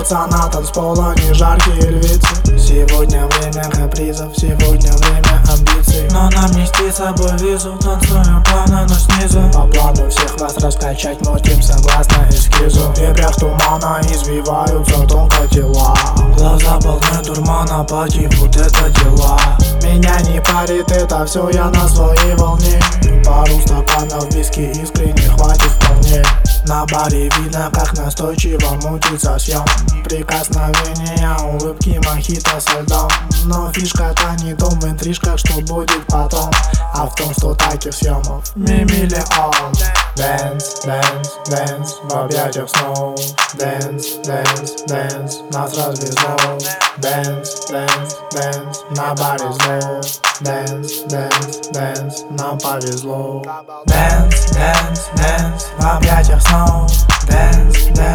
рвутся на танцпол, они жаркие львицы. Сегодня время капризов, сегодня время амбиций. Но нам нести с собой визу, танцуем плавно, но снизу. По плану всех вас раскачать, мутим согласно эскизу. В вепрях тумана извиваются тонко тела. Глаза полны дурмана, поди, вот это дела. Меня не парит это все, я на своей волне. Пару стаканов виски искренне хватит вполне. На баре видно, как настойчиво мутится съем. Прикосновения, улыбки, мохито со льдом. Но фишка-то не том в интрижках, что будет потом, а в том, что таких съемов миллион. Dance, dance, dance, в объятиях снова. Dance, dance, dance, нас развезло. Dance, dance, dance, на баре зло. Dance, dance, dance, нам повезло. Dance, dance, dance, в объятиях снова. Dance, dance.